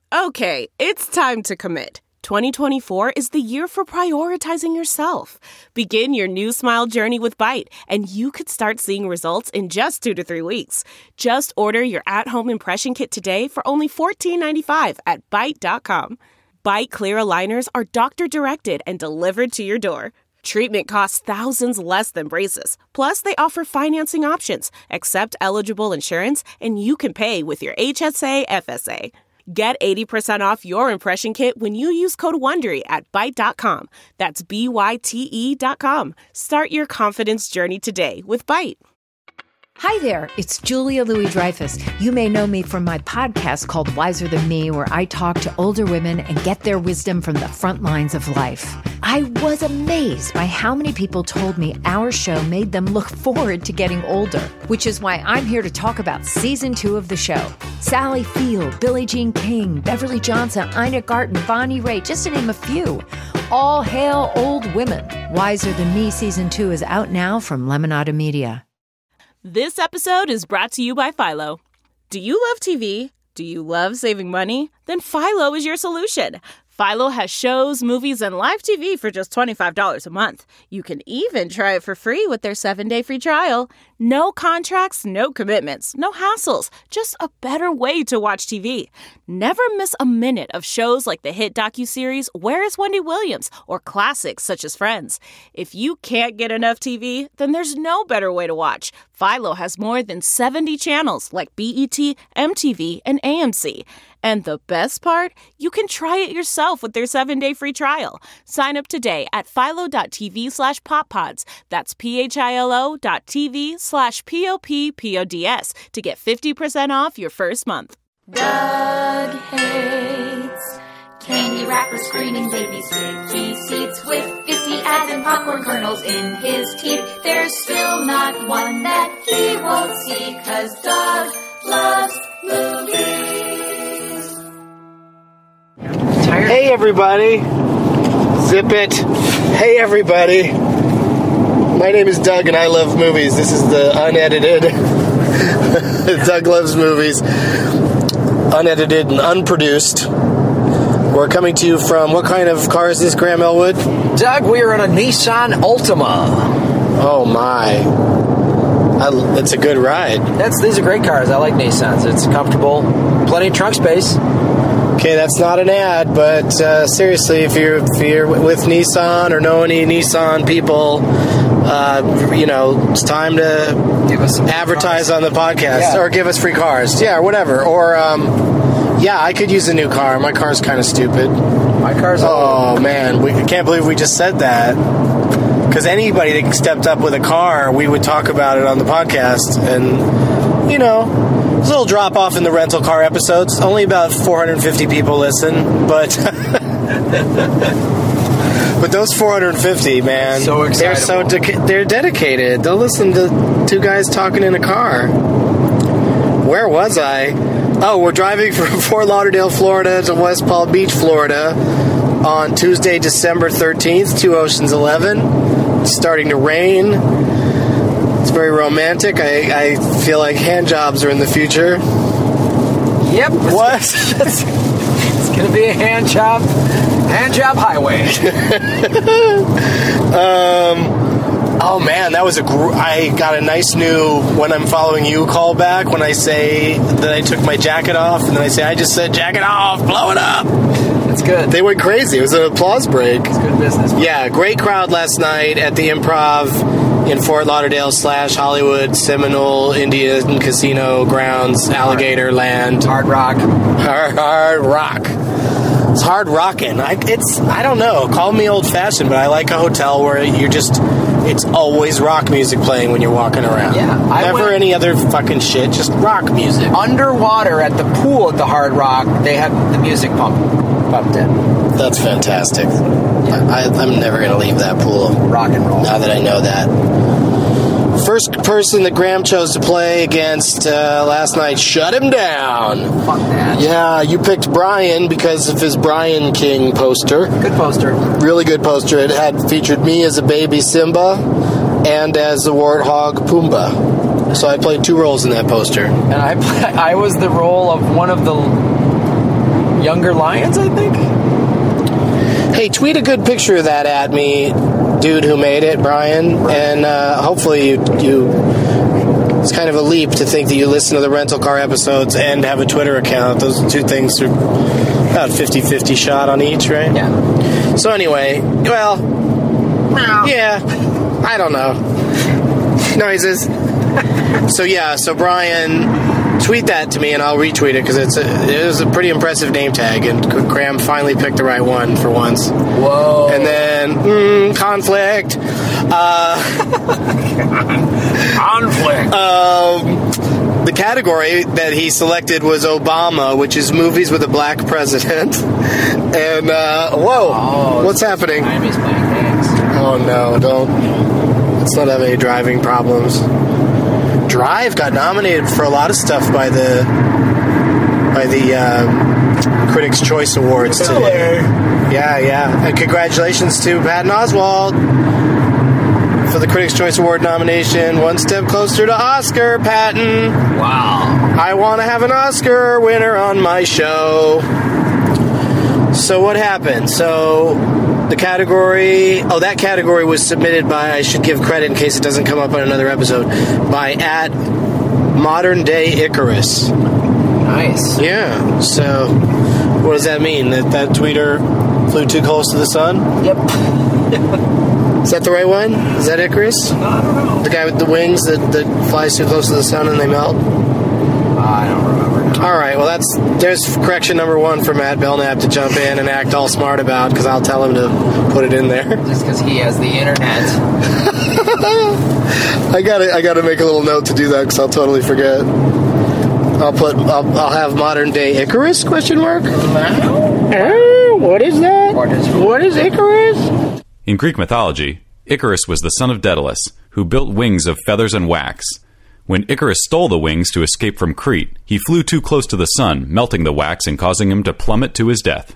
Okay, it's time to commit. 2024 is the year for prioritizing yourself. Begin your new smile journey with Byte, and you could start seeing results in just 2 to 3 weeks. Just order your at-home impression kit today for only $14.95 at Byte.com. Byte Clear aligners are doctor-directed and delivered to your door. Treatment costs thousands less than braces. Plus, they offer financing options, accept eligible insurance, and you can pay with your HSA FSA. Get 80% off your impression kit when you use code WONDERY at Byte.com. That's BYTE.com. Start your confidence journey today with Byte. Hi there, it's Julia Louis-Dreyfus. You may know me from my podcast called Wiser Than Me, where I talk to older women and get their wisdom from the front lines of life. I was amazed by how many people told me our show made them look forward to getting older, which is why I'm here to talk about season 2 of the show. Sally Field, Billie Jean King, Beverly Johnson, Ina Garten, Bonnie Raitt, just to name a few. All hail old women. Wiser Than Me season 2 is out now from Lemonada Media. This episode is brought to you by Philo. Do you love TV? Do you love saving money? Then Philo is your solution. Philo has shows, movies, and live TV for just $25 a month. You can even try it for free with their 7-day free trial. No contracts, no commitments, no hassles. Just a better way to watch TV. Never miss a minute of shows like the hit docuseries Where is Wendy Williams? Or classics such as Friends. If you can't get enough TV, then there's no better way to watch. Philo has more than 70 channels like BET, MTV, and AMC. And the best part? You can try it yourself with their 7-day free trial. Sign up today at philo.tv/poppods. That's philo.tv/POPPODS to get 50% off your first month. Doug hates candy wrappers, screaming baby sticky seats with 50 ads and popcorn kernels in his teeth. There's still not one that he won't see, 'cause Doug loves movies. Hey everybody, zip it. Hey everybody, my name is Doug and I love movies. This is the unedited Doug Loves Movies, unedited and unproduced. We're coming to you from, what kind of car is this, Graham Elwood? Doug, we are in a Nissan Altima. Oh my, it's a good ride. These are great cars. I like Nissans. It's comfortable, plenty of trunk space. Okay, that's not an ad, but seriously, if you're with Nissan or know any Nissan people, it's time to give us advertise cars on the podcast, or give us free cars, or whatever. Or I could use a new car. My car's kind of stupid. My car's old. Oh man, I can't believe we just said that. Because anybody that stepped up with a car, we would talk about it on the podcast, and there's a little drop-off in the rental car episodes. Only about 450 people listen, but but those 450, man, so they're dedicated. They'll listen to two guys talking in a car. Where was I? Oh, we're driving from Fort Lauderdale, Florida to West Palm Beach, Florida on Tuesday, December 13th, 2 Oceans 11. It's starting to rain. It's very romantic. I feel like hand jobs are in the future. Yep. What? It's going to be a hand job highway. Oh man, that was I got a nice new "when I'm following you" call back when I say that I took my jacket off, and then I say I just said jacket off, blow it up. It's good. They went crazy. It was an applause break. It's good business. Yeah, great crowd last night at the Improv in Fort Lauderdale / Hollywood, Seminole Indian Casino Grounds, Alligator Land. Hard rock. Hard rock. It's hard rocking. I don't know. Call me old-fashioned, but I like a hotel where it's always rock music playing when you're walking around. Yeah. Never any other fucking shit, just rock music. Underwater at the pool at the Hard Rock, they have the music pumped in. That's fantastic. Yeah. I'm never going to leave that pool. Rock and roll. Now that I know that. First person that Graham chose to play against last night shut him down. Fuck that. Yeah, you picked Brian because of his Brian King poster. Good poster. Really good poster. It had featured me as a baby Simba and as a warthog Pumbaa. So I played 2 roles in that poster. And I was the role of one of the Younger Lions, I think. Hey, tweet a good picture of that at me, dude who made it, Brian, and hopefully you it's kind of a leap to think that you listen to the rental car episodes and have a Twitter account. Those two things are about 50-50 shot on each, right? Yeah. So anyway, well, yeah, I don't know. Noises. So Brian, tweet that to me and I'll retweet it because it was a pretty impressive name tag, and Graham finally picked the right one for once. Whoa. And then, conflict. Conflict. The category that he selected was Obama, which is movies with a black president. And, what's happening? Miami's playing games. Oh, no, let's not have any driving problems. Drive got nominated for a lot of stuff by the Critics' Choice Awards today. Yeah. And congratulations to Patton Oswalt for the Critics' Choice Award nomination. One step closer to Oscar, Patton. Wow. I want to have an Oscar winner on my show. So what happened? So the category... Oh, that category was submitted by... I should give credit in case it doesn't come up on another episode. By @Modern Day Icarus. Nice. Yeah. So what does that mean? That tweeter flew too close to the sun? Yep. Is that the right one? Is that Icarus? I don't know. The guy with the wings that flies too close to the sun and they melt? I don't remember. All right, well, there's correction number one for Matt Belknap to jump in and act all smart about, because I'll tell him to put it in there. Just because he has the internet. I gotta make a little note to do that, because I'll totally forget. I'll have Modern Day Icarus, question mark? What is that? What is Icarus? In Greek mythology, Icarus was the son of Daedalus, who built wings of feathers and wax. When Icarus stole the wings to escape from Crete, he flew too close to the sun, melting the wax and causing him to plummet to his death.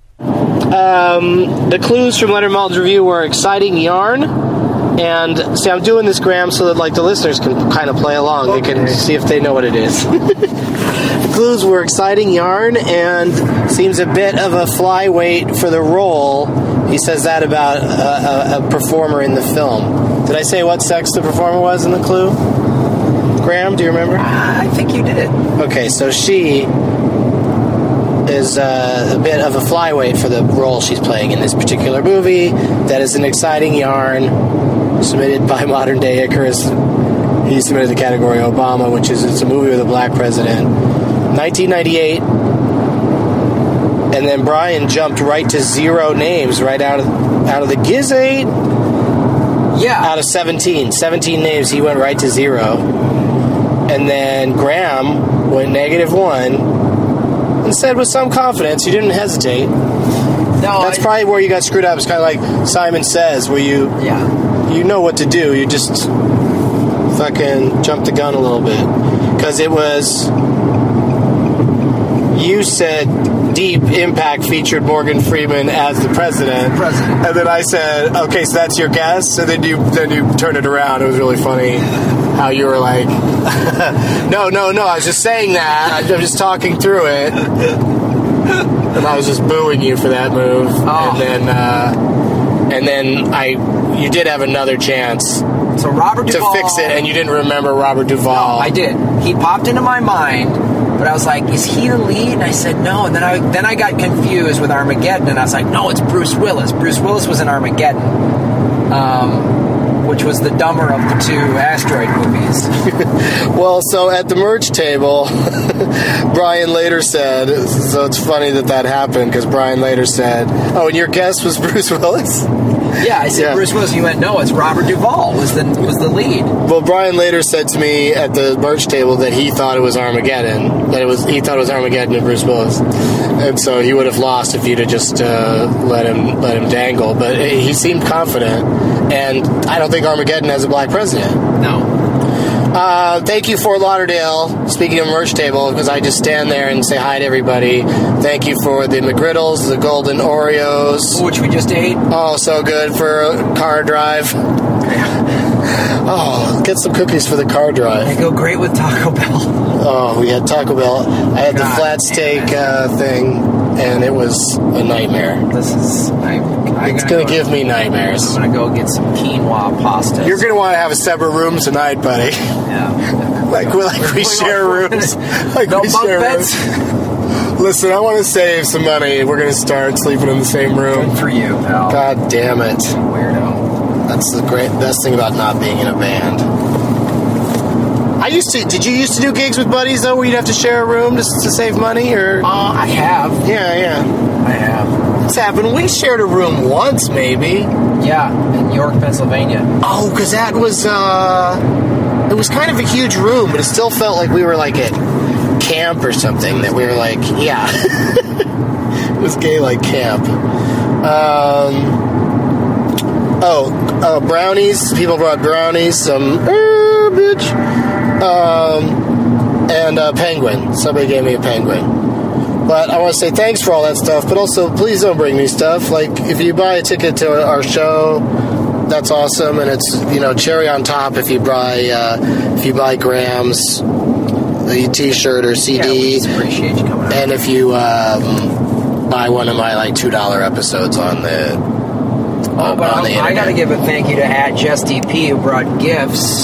The clues from Leonard Maltin's review were exciting yarn, and see, I'm doing this, Graham, so that the listeners can kind of play along. Okay. They can see if they know what it is. The clues were exciting yarn and seems a bit of a flyweight for the role. He says that about a performer in the film. Did I say what sex the performer was in the clue? Graham, do you remember? I think you did. Okay, so she is a bit of a flyweight for the role she's playing in this particular movie. That is an exciting yarn submitted by Modern Day Icarus. He submitted the category Obama, which is it's a movie with a black president. 1998. And then Brian jumped right to 0 names right out of the Giz 8. Yeah. Out of 17 names, he went right to 0. And then Graham went -1 and said with some confidence, you didn't hesitate. No, That's probably where you got screwed up. It's kind of like Simon Says, where you know what to do. You just fucking jumped the gun a little bit. Because it was... You said Deep Impact featured Morgan Freeman as the president. And then I said, okay, so that's your guess? And then you turned it around. It was really funny how you were like, no, I was just saying that. I'm just talking through it. And I was just booing you for that move. Oh. And then you did have another chance. So Robert Duvall, to fix it, and you didn't remember Robert Duvall. No, I did. He popped into my mind, but I was like, is he the lead? And I said no, and then I got confused with Armageddon, and I was like, no, it's Bruce Willis. Bruce Willis was in Armageddon, which was the dumber of the 2 asteroid movies. Well, so at the merch table, Brian later said, so it's funny that happened, because Brian later said, oh, and your guess was Bruce Willis? Yeah, I said Bruce Willis. You went, no, it's Robert Duvall was the lead. Well, Brian later said to me at the merch table that he thought it was Armageddon. He thought it was Armageddon and Bruce Willis, and so he would have lost if you'd have just let him dangle. But he seemed confident, and I don't think Armageddon has a black president. No. Thank you, Fort Lauderdale. Speaking of merch table, because I just stand there and say hi to everybody. Thank you for the McGriddles, the golden Oreos, which we just ate. Oh, so good for a car drive. Oh, get some cookies for the car drive. They go great with Taco Bell. Oh, we had Taco Bell. I had the flat steak thing, and it was a nightmare. This is... It's going to give me nightmares. I'm going to go get some quinoa pasta. You're going to want to have a separate room tonight, buddy. Yeah. like we share rooms. Like no we bunk share beds? rooms. Listen, I want to save some money. We're going to start sleeping in the same room. Good for you, pal. God damn it. Weirdo. That's the best thing about not being in a band. Did you used to do gigs with buddies, though, where you'd have to share a room to save money, or? I have. Yeah. I have. It's happened. We shared a room once, maybe. Yeah, in York, Pennsylvania. Oh, because that was, it was kind of a huge room, but it still felt like we were, like, at camp or something, that we were, like, yeah. It was gay-like camp. Brownies. People brought brownies, some, bitch. And a penguin. Somebody gave me a penguin. But I want to say thanks for all that stuff, but also please don't bring me stuff. Like, if you buy a ticket to our show, that's awesome, and it's, cherry on top if you buy Graham's t-shirt or CD. Yeah, we just appreciate you coming out. And if you buy one of my, like, $2 episodes on the... I got to give a thank you to @JessDP who brought gifts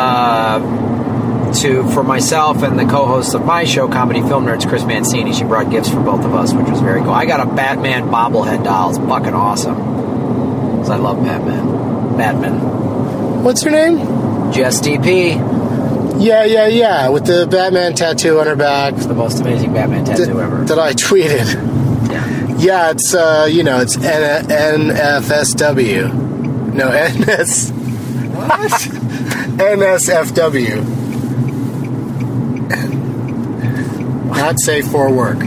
for myself and the co-host of my show, Comedy Film Nerds, Chris Mancini. She brought gifts for both of us, which was very cool. I got a Batman bobblehead doll. It's fucking awesome. Because I love Batman. What's her name? JessDP. Yeah. With the Batman tattoo on her back. It's the most amazing Batman tattoo ever. That I tweeted. Yeah, it's, it's NFSW. No, NS... What? NSFW. Not safe for work.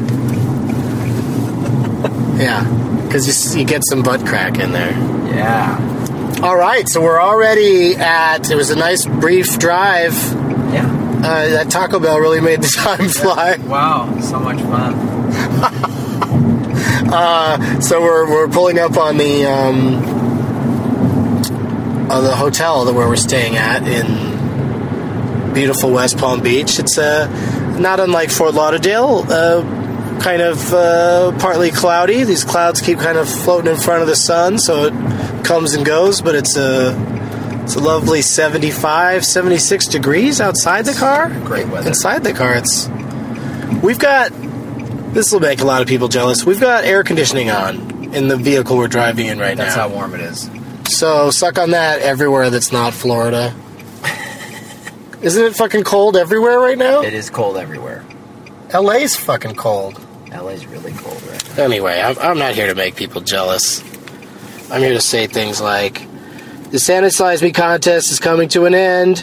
Yeah, because you get some butt crack in there. Yeah. All right, so we're already it was a nice brief drive. Yeah. That Taco Bell really made the time fly. Wow, so much fun. So we're pulling up on the hotel where we're staying at in beautiful West Palm Beach. It's not unlike Fort Lauderdale, kind of partly cloudy. These clouds keep kind of floating in front of the sun, so it comes and goes. But it's a lovely 75, 76 degrees outside the car. Great weather. Inside the car, we've got. This will make a lot of people jealous. We've got air conditioning on in the vehicle we're driving in right now. That's how warm it is. So, suck on that everywhere that's not Florida. Isn't it fucking cold everywhere right now? It is cold everywhere. LA's fucking cold. LA's really cold right now. Anyway, I'm not here to make people jealous. I'm here to say things like, the Sanitize Me contest is coming to an end.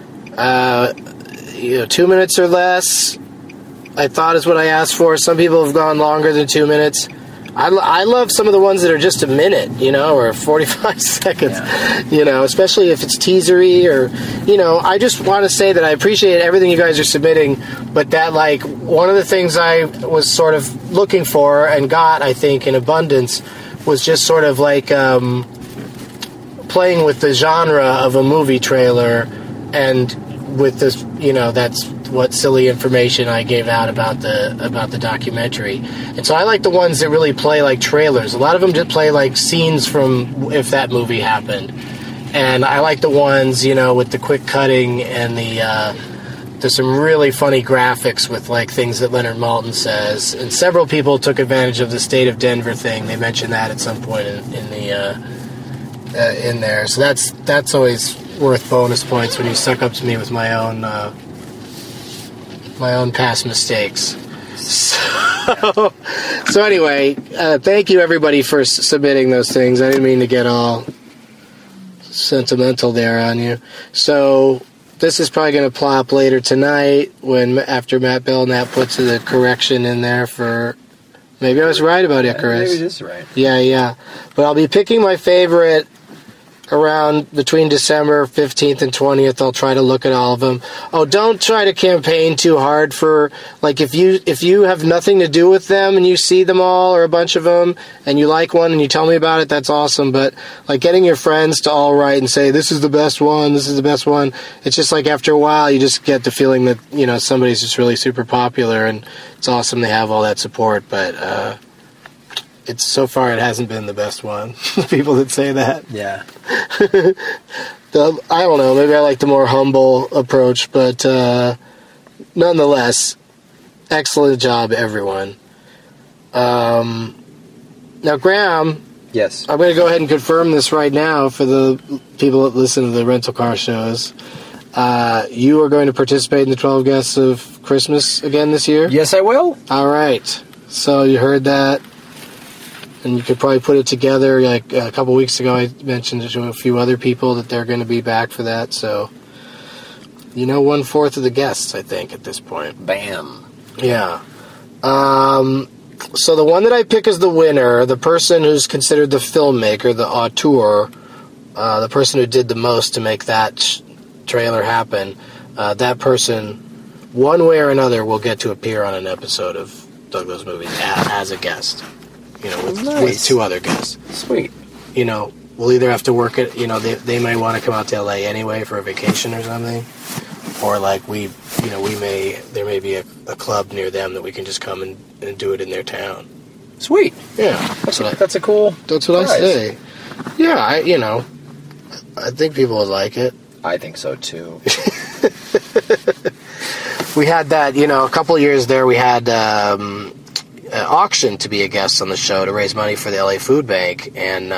2 minutes or less, I thought is what I asked for. Some people have gone longer than 2 minutes. I love some of the ones that are just a minute, or 45 seconds, especially if it's teasery or, I just want to say that I appreciate everything you guys are submitting, but that, like, one of the things I was sort of looking for and got, I think, in abundance was just sort of like playing with the genre of a movie trailer and with this, that's what silly information I gave out about the documentary. And so I like the ones that really play like trailers. A lot of them just play like scenes from if that movie happened. And I like the ones, with the quick cutting and there's some really funny graphics with like things that Leonard Maltin says. And several people took advantage of the State of Denver thing. They mentioned that at some point in there. So that's always worth bonus points when you suck up to me with my own past mistakes. So anyway, thank you everybody for submitting those things. I didn't mean to get all sentimental there on you. So this is probably going to plop later tonight after Matt Belknap puts the correction in there for. Maybe I was right about Icarus. Maybe it is right. Yeah. But I'll be picking my favorite around between December 15th and 20th. I'll try to look at all of them. Oh, don't try to campaign too hard for, like, if you have nothing to do with them and you see them all or a bunch of them and you like one and you tell me about it, that's awesome. But, like, getting your friends to all write and say, this is the best one, this is the best one, it's just like after a while you just get the feeling that, you know, somebody's just really super popular, and it's awesome to have all that support, but, it's so far it hasn't been the best one. People that say that. Yeah. I don't know. Maybe I like the more humble approach, but nonetheless, excellent job, everyone. Now, Graham. Yes. I'm going to go ahead and confirm this right now for the people that listen to the rental car shows. You are going to participate in the 12 Guests of Christmas again this year? Yes, I will. All right. So you heard that. And you could probably put it together. Like a couple weeks ago, I mentioned to a few other people that they're going to be back for that. So, you know, 1/4 of the guests, I think, at this point. Bam. Yeah. So the one that I pick as the winner, the person who's considered the filmmaker, the auteur, the person who did the most to make that trailer happen, that person, one way or another, will get to appear on an episode of Douglas Movies as a guest. You know, with 2 other guests. Sweet. You know, we'll either have to work it, you know, they might want to come out to LA anyway for a vacation or something. Or like there may be a club near them that we can just come and do it in their town. Sweet. Yeah. That's a cool That's what prize. I say. Yeah, I think people would like it. I think so too. We had that, you know, a couple of years there we had auction to be a guest on the show to raise money for the LA Food Bank, and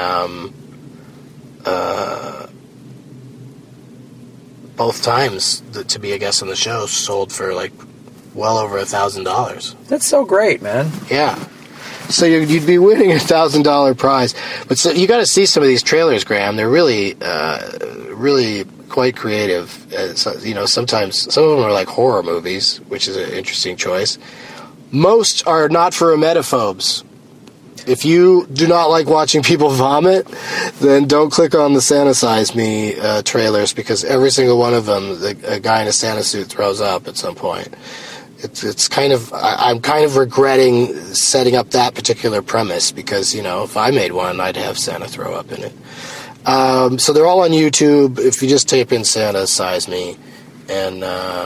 both times to be a guest on the show sold for like well over $1,000. That's so great, man. Yeah. So you'd be winning $1,000 prize, but so you got to see some of these trailers, Graham. They're really, really quite creative. So, you know, sometimes some of them are like horror movies, which is an interesting choice. Most are not for emetophobes. If you do not like watching people vomit, then don't click on the Santa Size Me trailers, because every single one of them, a guy in a Santa suit throws up at some point. It's kind of, I'm kind of regretting setting up that particular premise, because, you know, if I made one, I'd have Santa throw up in it. So they're all on YouTube. If you just type in Santa Size Me, and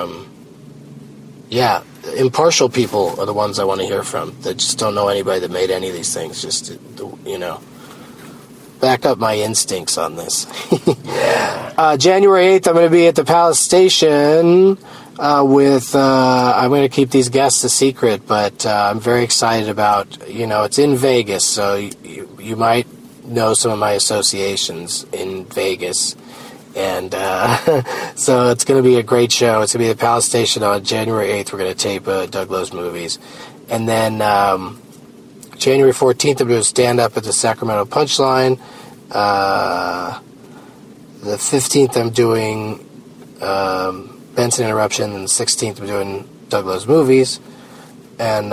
yeah, impartial people are the ones I want to hear from. That just don't know anybody that made any of these things. Just to, you know, back up my instincts on this. January 8th, I'm going to be at the Palace Station with. I'm going to keep these guests a secret, but I'm very excited about. You know, it's in Vegas, so you might know some of my associations in Vegas. And so it's going to be a great show. It's going to be at the Palace Station on January 8th. We're going to tape Doug Lowe's Movies. And then January 14th, I'm going to stand up at the Sacramento Punchline. The 15th, I'm doing Benson Interruption. And the 16th, I'm doing Doug Lowe's Movies. And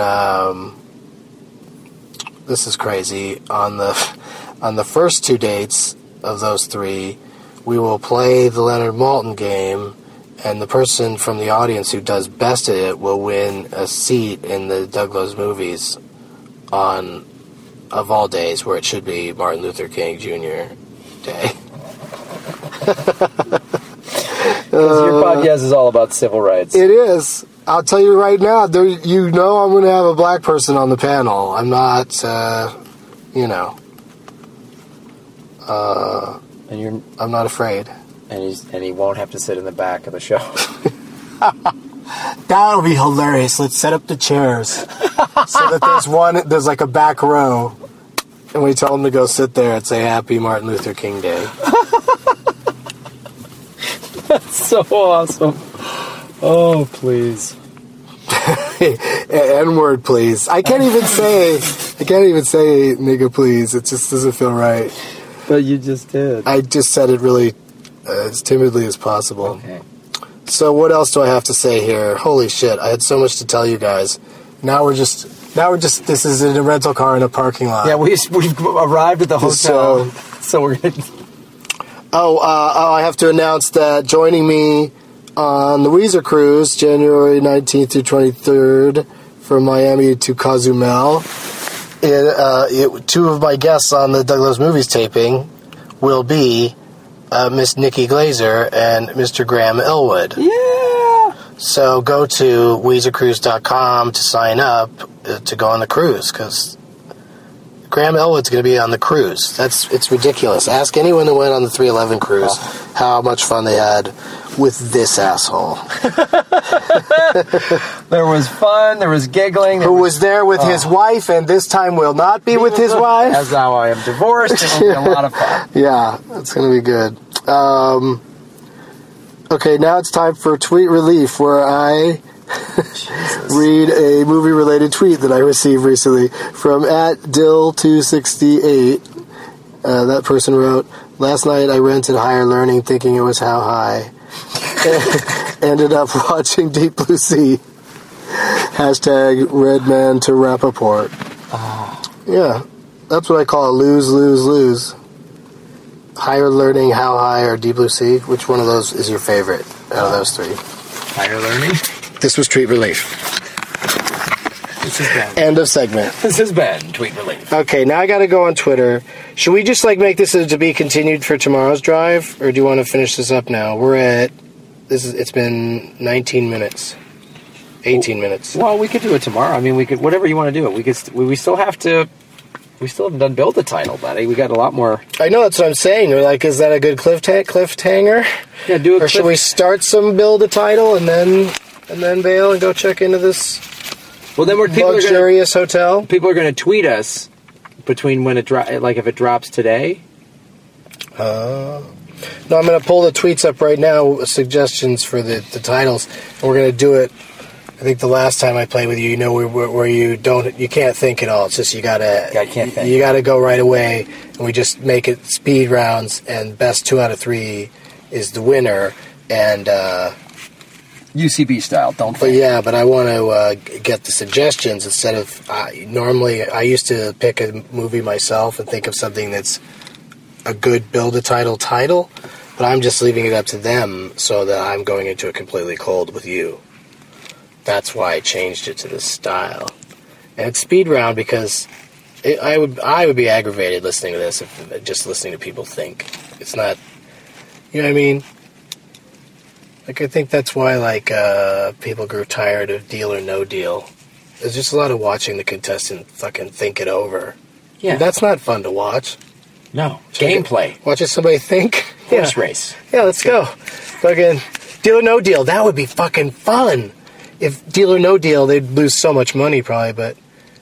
this is crazy. On the first 2 dates of those 3, we will play the Leonard Maltin game, and the person from the audience who does best at it will win a seat in the Doug Lowe's Movies on, of all days, where it should be Martin Luther King Jr. Day. Your podcast is all about civil rights. It is. I'll tell you right now, you know I'm going to have a black person on the panel. I'm not, you know... I'm not afraid. And he won't have to sit in the back of the show. That'll be hilarious. Let's set up the chairs so that there's like a back row, and we tell him to go sit there and say Happy Martin Luther King Day. That's so awesome. Oh, please. N-word, please. I can't even say nigga, please. It just doesn't feel right. But you just did. I just said it really as timidly as possible. Okay. So what else do I have to say here? Holy shit, I had so much to tell you guys. Now we're just this is in a rental car in a parking lot. Yeah, we've arrived at the hotel. So we're going to... I have to announce that joining me on the Weezer cruise, January 19th through 23rd, from Miami to Cozumel, two of my guests on the Doug Loves Movies taping will be Miss Nikki Glazer and Mr. Graham Elwood. Yeah! So go to WeezerCruise.com to sign up to go on the cruise, because Graham Elwood's going to be on the cruise. It's ridiculous. Ask anyone who went on the 311 cruise how much fun they had with this asshole. There was fun, there was giggling. Who was there with his wife, and this time will not be with his wife. As now I am divorced, it'll be a lot of fun. Yeah, it's going to be good. Okay, now it's time for Tweet Relief, where I read a movie-related tweet that I received recently from @Dill268. That person wrote, "Last night I rented Higher Learning thinking it was How High. Ended up watching Deep Blue Sea. Hashtag Redman to Rappaport." Yeah, that's what I call a lose, lose, lose. Higher Learning, How High, or Deep Blue Sea? Which one of those is your favorite out of those three? Higher Learning? This was Tweet Relief. This is Ben. End of segment. This has been Tweet Relief. Okay, now I gotta go on Twitter. Should we just make this to be continued for tomorrow's drive, or do you want to finish this up now? It's been 19 minutes. 18 minutes. Well, we could do it tomorrow. I mean, we could, whatever you want to do it. We still haven't done Build the Title, buddy. We got a lot more. I know, that's what I'm saying. We're like, is that a good cliffhanger? Yeah, do it. Or should we start some Build a Title and then bail and go check into this well, then luxurious hotel? People are going to tweet us between when it if it drops today. No, I'm going to pull the tweets up right now with suggestions for the titles, and we're going to do it. I think the last time I played with you, where you can't think at all. It's just you can't think. You gotta go right away, and we just make it speed rounds, and best 2 out of 3 is the winner. And UCB style, don't think. But I want to get the suggestions instead of normally I used to pick a movie myself and think of something that's a good Build a Title, but I'm just leaving it up to them so that I'm going into it completely cold with you. That's why I changed it to this style. And it's speed round because I would be aggravated listening to this if just listening to people think. It's not, you know what I mean? Like, I think that's why, people grew tired of Deal or No Deal. There's just a lot of watching the contestant fucking think it over. Yeah. And that's not fun to watch. No. Gameplay. Watching somebody think. Horse race. Yeah, let's go. Fucking Deal or No Deal. That would be fucking fun. If Deal or No Deal, they'd lose so much money probably, but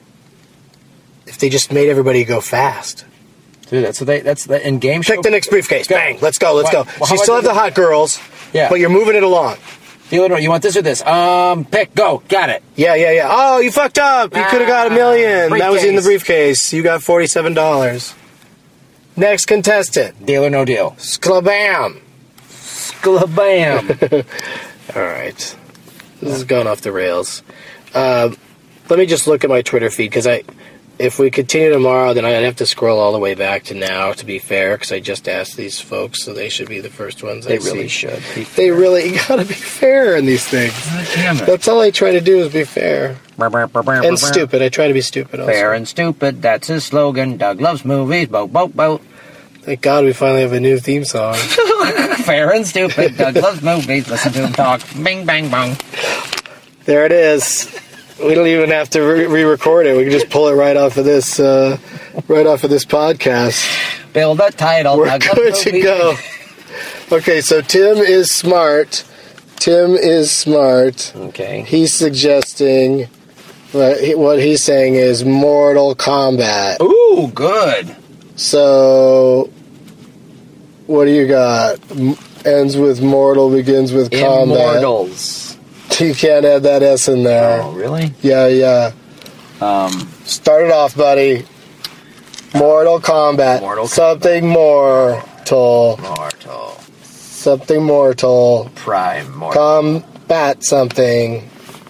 if they just made everybody go fast. Dude, that's the in game show. Pick the next briefcase. Go. Bang. Let's go. Well, so you still have the hot girls, but you're moving it along. Deal or No, you want this or this? Pick, go. Got it. Yeah. Oh, you fucked up. You could have got $1 million. That was in the briefcase. You got $47. Next contestant. Deal or No Deal. Sklabam. All right. This is going off the rails. Let me just look at my Twitter feed, because if we continue tomorrow, then I'd have to scroll all the way back to now, to be fair, because I just asked these folks, so they should be the first ones I see. They really should. They really gotta be fair in these things. Damn it. That's all I try to do is be fair. And stupid. I try to be stupid also. Fair and stupid, that's his slogan. Doug loves movies, boat, boat, boat. Thank God we finally have a new theme song. Fair and stupid, Doug loves movies, listen to him talk. Bing, bang, bong. There it is. We don't even have to re-record it. We can just pull it right off of this podcast. Build a title. We're good to go. Okay, so Tim is smart. Okay. He's suggesting, what he's saying is Mortal Kombat. Ooh, good. So, what do you got? Ends with mortal, begins with combat. Immortals. You can't add that S in there. Oh, really? Yeah. Start it off, buddy. Mortal Kombat. Something mortal. Something mortal. Prime mortal. Combat something.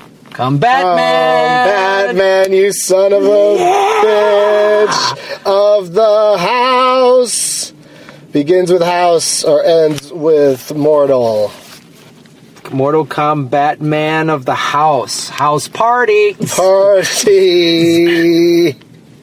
Batman! Batman, you son of a bitch of the house. begins with house or ends with mortal? Mortal Kombat man of the house. House party. Party.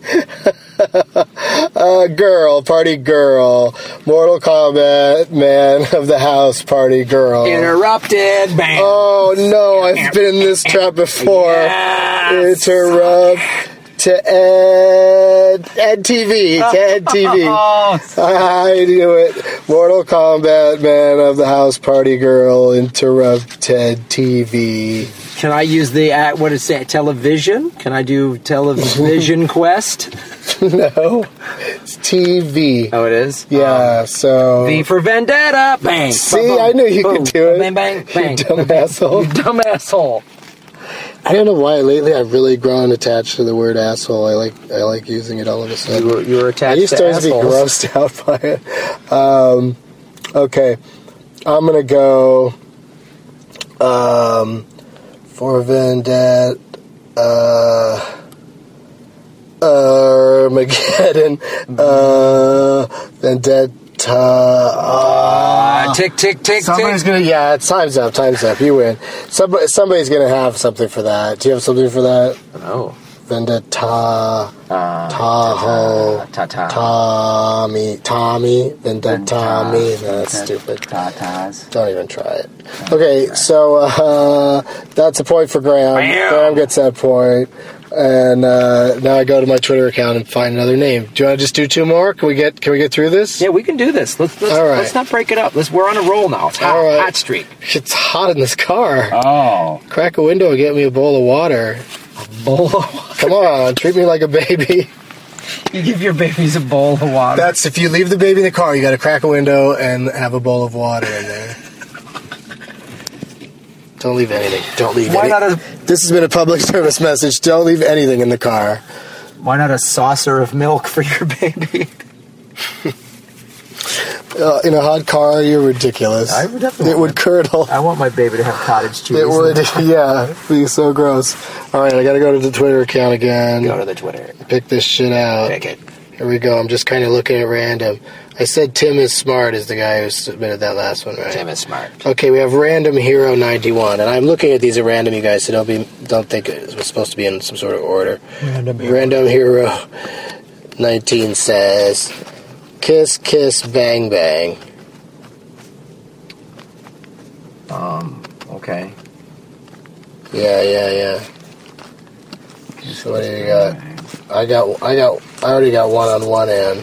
Girl, party girl. Mortal Kombat man of the house, party girl. Interrupted. Bam. Oh no, I've been in this trap before. Yes. Interrupt to Ed TV. To Ed TV. I knew it. Mortal Kombat man of the house, party girl. Interrupted TV. Can I use the, what is it, television? Can I do television quest? No, it's TV. Oh, it is? Yeah, so... V for Vendetta. Bang. See, Boom, I knew you boom, could do it. Bang, bang, bang. You dumb asshole. You dumb asshole. I don't know why lately I've really grown attached to the word asshole. I like using it all of a sudden. You were attached I used to to be assholes. grossed out by it. Okay, I'm gonna go for Vendetta, Armageddon, Vendetta. Tick, tick, tick, Somebody's tick. gonna, yeah, it's time's up, you win. Somebody's gonna have something for that. Do you have something for that? Oh. Vendetta, Tahoe, Tommy, Vendetta, Tommy. No, that's stupid. Tatas. Don't even try it. Okay, so that's a point for Graham. Graham gets that point. And now I go to my Twitter account and find another name. Do you want to just do two more? Can we get through this? Yeah, we can do this. Let's All right. let's not break it up. We're on a roll now. It's hot. All right. Hot streak. It's hot in this car. Oh. Crack a window and get me a bowl of water. Bowl of water. Come on, treat me like a baby. You give your babies a bowl of water. That's if you leave the baby in the car, you got to crack a window and have a bowl of water in there. Don't leave anything. Don't leave Why not anything. This has been a public service message. Don't leave anything in the car. Why not a saucer of milk for your baby? In a hot car, you're ridiculous. I would definitely It would curdle. I want my baby to have cottage cheese. It would, yeah. Be so gross. All right, I got to go to the Twitter account again. Go to the Twitter. Pick this shit out. Pick it. Here we go. I'm just kind of looking at random. I said Tim is smart is the guy who submitted that last one, right? Tim is smart. Okay, we have Random Hero 91, and I'm looking at these at random, you guys, so don't think it was supposed to be in some sort of order. Random Hero 19 says, Kiss, kiss, bang, bang. Okay. Yeah. So what do you got? I already got one on one end.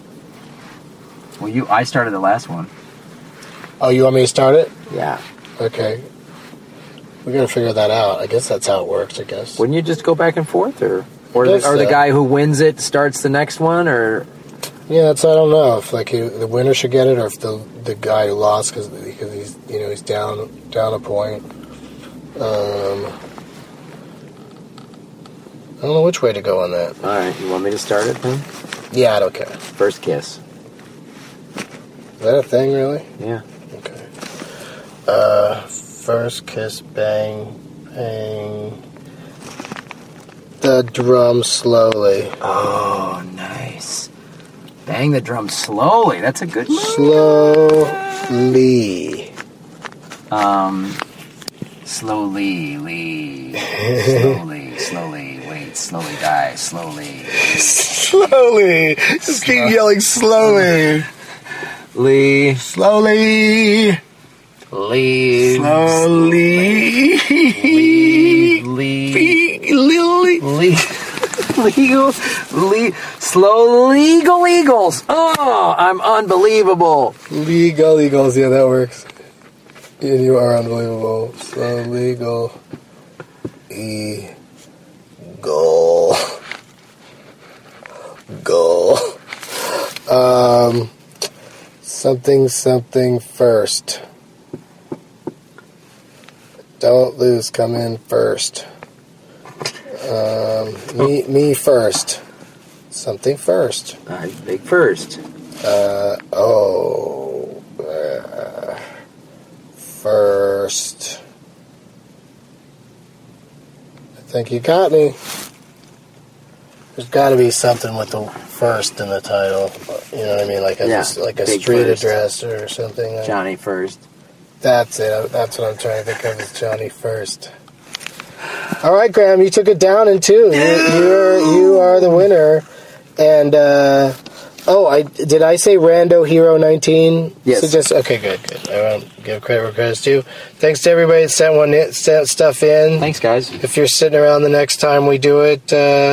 Well, I started the last one. Oh, you want me to start it? Yeah. Okay. We gotta figure that out. I guess that's how it works, I guess. Wouldn't you just go back and forth, or guess the so. guy who wins it starts the next one, or? Yeah, I don't know if the winner should get it, or if the guy who lost because he's down a point. I don't know which way to go on that. All right, you want me to start it then? Yeah, I don't care. First kiss. Is that a thing, really? Yeah. Okay. First kiss, bang, bang. The drum slowly. Oh, nice. Bang the drum slowly. That's a good move. Slowly. Slowly, wait, slowly die, slowly. Slowly. Just keep yelling slowly. Slowly. Slowly. Slow legal eagles. Oh, I'm unbelievable. Legal Eagles, yeah, that works. Yeah, you are unbelievable. Slow legal eagle. Goal. Something first. Don't lose, come in first. Me first. Something first. Big first. First. I think you got me. There's got to be something with the first in the title. You know what I mean? Like a street First. address or something. Johnny First. That's it. That's what I'm trying to think of is Johnny First. All right, Graham, you took it down in 2. You are the winner. And, did I say Rando Hero 19? Yes. Okay, good. I want to give credit where credit's due. Thanks to everybody that sent stuff in. Thanks, guys. If you're sitting around the next time we do it,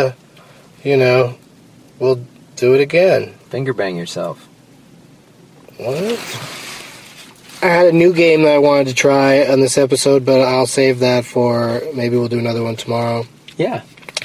we'll do it again. Finger bang yourself. What? I had a new game that I wanted to try on this episode, but I'll save that for maybe we'll do another one tomorrow. Yeah.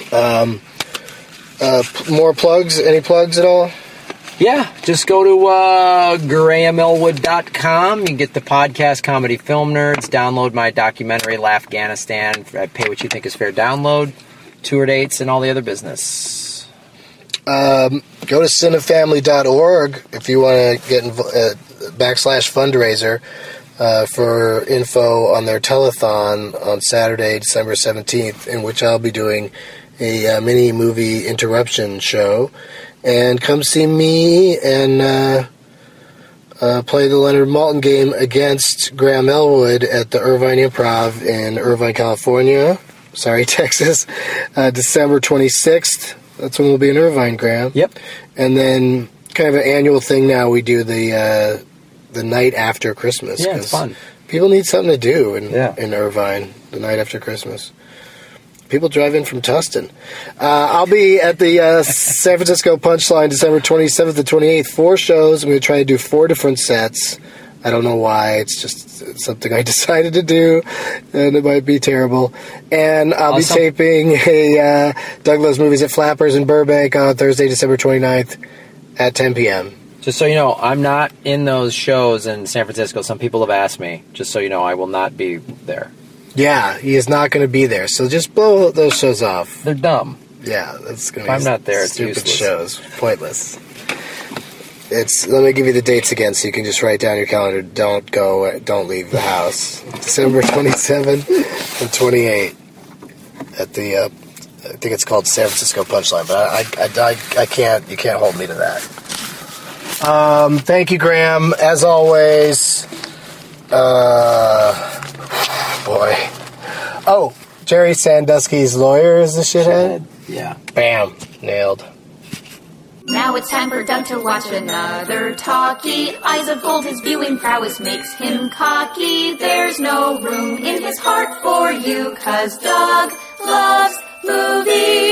More plugs? Any plugs at all? Yeah, just go to GrahamElwood.com. You can get the podcast Comedy Film Nerds. Download my documentary, Laughghanistan. Pay what you think is fair download. Tour dates and all the other business. Go to cinefamily.org if you want to get /fundraiser for info on their telethon on Saturday, December 17th, in which I'll be doing a mini movie interruption show. And come see me and play the Leonard Maltin game against Graham Elwood at the Irvine Improv in Irvine, California. Texas. December 26th. That's when we'll be in Irvine, Graham. Yep. And then kind of an annual thing now, we do the night after Christmas. Yeah, it's fun. People need something to do in Irvine the night after Christmas. People drive in from Tustin. I'll be at the San Francisco Punchline December 27th and 28th. 4 shows. I'm going to try to do 4 different sets. I don't know why. It's just something I decided to do, and it might be terrible. And I'll be taping a Doug Loves Movies at Flappers in Burbank on Thursday, December 29th at 10 p.m. Just so you know, I'm not in those shows in San Francisco. Some people have asked me. Just so you know, I will not be there. Yeah, he is not going to be there. So just blow those shows off. They're dumb. Yeah, that's going to be I'm not there, it's stupid useless. Shows. Pointless. Let me give you the dates again so you can just write down your calendar. Don't leave the house. December 27th and 28th at the, I think it's called San Francisco Punchline, but I can't, you can't hold me to that. Thank you, Graham. As always, boy. Oh, Jerry Sandusky's lawyer is the shithead? Yeah. Bam. Nailed. Now it's time for Doug to watch another talkie. Eyes of gold, his viewing prowess makes him cocky. There's no room in his heart for you, 'cause Doug loves movies.